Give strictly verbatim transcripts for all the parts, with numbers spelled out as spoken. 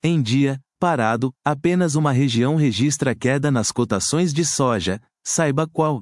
Em dia, parado, apenas uma região registra queda nas cotações de soja, saiba qual.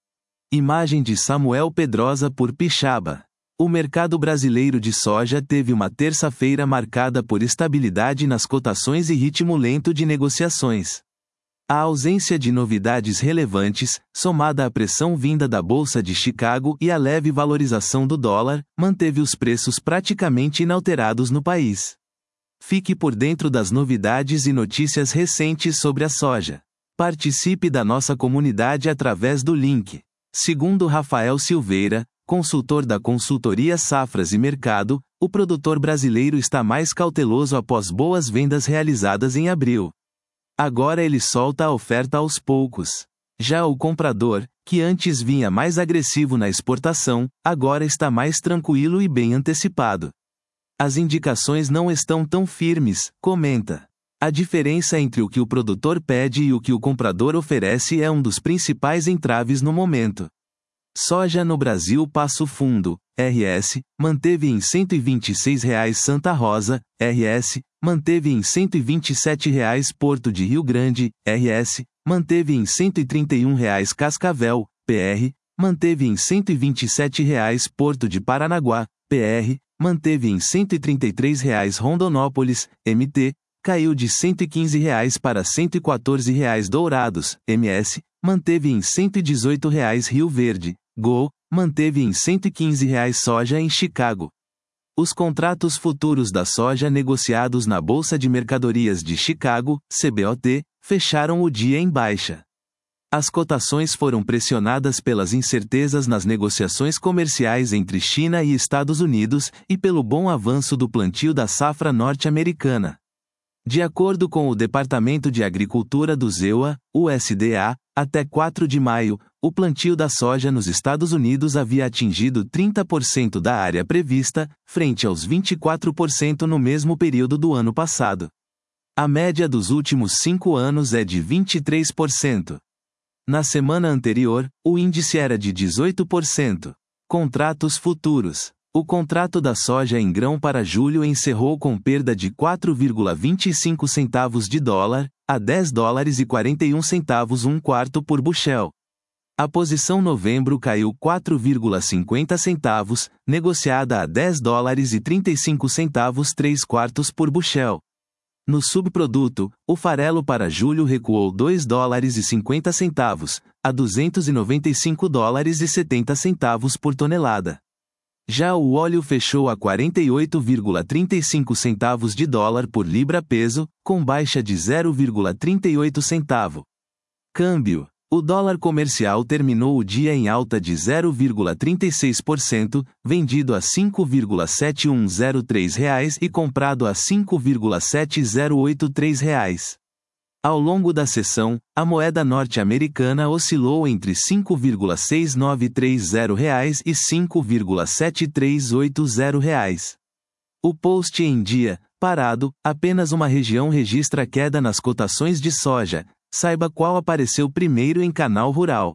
Imagem de Samuel Pedrosa por Pixaba. O mercado brasileiro de soja teve uma terça-feira marcada por estabilidade nas cotações e ritmo lento de negociações. A ausência de novidades relevantes, somada à pressão vinda da Bolsa de Chicago e a leve valorização do dólar, manteve os preços praticamente inalterados no país. Fique por dentro das novidades e notícias recentes sobre a soja. Participe da nossa comunidade através do link. Segundo Rafael Silveira, consultor da consultoria Safras e Mercado, o produtor brasileiro está mais cauteloso após boas vendas realizadas em abril. Agora ele solta a oferta aos poucos. Já o comprador, que antes vinha mais agressivo na exportação, agora está mais tranquilo e bem antecipado. As indicações não estão tão firmes, comenta. A diferença entre o que o produtor pede e o que o comprador oferece é um dos principais entraves no momento. Soja no Brasil Passo Fundo, R S, manteve em cento e vinte e seis reais Santa Rosa, R S, manteve em cento e vinte e sete reais Porto de Rio Grande, R S, manteve em cento e trinta e um reais Cascavel, P R, manteve em cento e vinte e sete reais Porto de Paranaguá, P R, manteve em cento e trinta e três reais Rondonópolis, M T, caiu de cento e quinze reais para cento e quatorze reais Dourados, M S, manteve em cento e dezoito reais Rio Verde, Gol, manteve em cento e quinze reais soja em Chicago. Os contratos futuros da soja negociados na Bolsa de Mercadorias de Chicago, C B O T, fecharam o dia em baixa. As cotações foram pressionadas pelas incertezas nas negociações comerciais entre China e Estados Unidos e pelo bom avanço do plantio da safra norte-americana. De acordo com o Departamento de Agricultura do Z E U A, U S D A, até quatro de maio, o plantio da soja nos Estados Unidos havia atingido trinta por cento da área prevista, frente aos vinte e quatro por cento no mesmo período do ano passado. A média dos últimos cinco anos é de vinte e três por cento. Na semana anterior, o índice era de dezoito por cento. Contratos futuros. O contrato da soja em grão para julho encerrou com perda de quatro vírgula vinte e cinco centavos de dólar, a dez dólares e quarenta e um centavos um quarto por bushel. A posição novembro caiu quatro vírgula cinquenta centavos, negociada a dez dólares e trinta e cinco centavos três quartos por bushel. No subproduto, o farelo para julho recuou dois dólares e cinquenta centavos, a duzentos e noventa e cinco dólares e setenta centavos por tonelada. Já o óleo fechou a quarenta e oito vírgula trinta e cinco centavos de dólar por libra-peso, com baixa de zero vírgula trinta e oito centavo. Câmbio. O dólar comercial terminou o dia em alta de zero vírgula trinta e seis por cento, vendido a cinco vírgula sete um zero três reais e comprado a cinco vírgula sete zero oito três reais. Ao longo da sessão, a moeda norte-americana oscilou entre cinco vírgula seis nove três zero reais e cinco vírgula sete três oito zero reais. O post em dia, parado, apenas uma região registra queda nas cotações de soja, saiba qual apareceu primeiro em Canal Rural.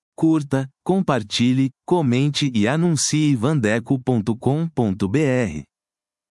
Curta, compartilhe, comente e anuncie vandeco ponto com ponto br.